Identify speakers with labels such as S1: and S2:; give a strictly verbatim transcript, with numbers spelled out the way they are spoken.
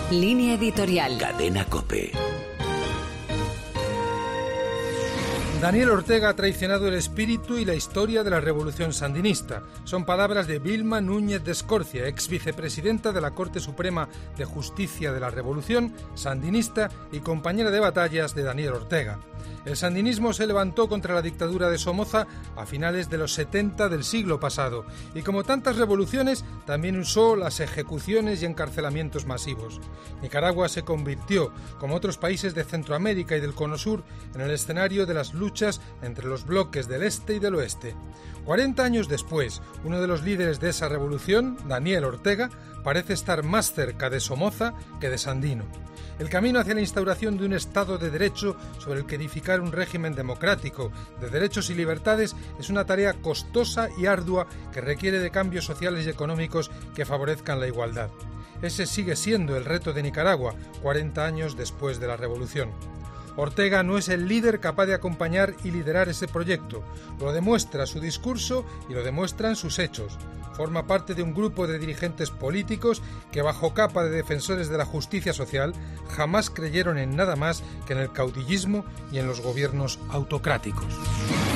S1: Línea editorial.
S2: Cadena COPE.
S3: Daniel Ortega ha traicionado el espíritu y la historia de la revolución sandinista. Son palabras de Vilma Núñez de Escorcia, ex vicepresidenta de la Corte Suprema de Justicia de la Revolución sandinista y compañera de batallas de Daniel Ortega. El sandinismo se levantó contra la dictadura de Somoza a finales de los setenta del siglo pasado y, como tantas revoluciones, también usó las ejecuciones y encarcelamientos masivos. Nicaragua se convirtió, como otros países de Centroamérica y del Cono Sur, en el escenario de las luchas entre los bloques del este y del oeste. cuarenta años después, uno de los líderes de esa revolución, Daniel Ortega, parece estar más cerca de Somoza que de Sandino. El camino hacia la instauración de un Estado de Derecho sobre el que edificar un régimen democrático, de derechos y libertades, es una tarea costosa y ardua que requiere de cambios sociales y económicos que favorezcan la igualdad. Ese sigue siendo el reto de Nicaragua, cuarenta años después de la revolución. Ortega no es el líder capaz de acompañar y liderar ese proyecto. Lo demuestra su discurso y lo demuestran sus hechos. Forma parte de un grupo de dirigentes políticos que, bajo capa de defensores de la justicia social, jamás creyeron en nada más que en el caudillismo y en los gobiernos autocráticos.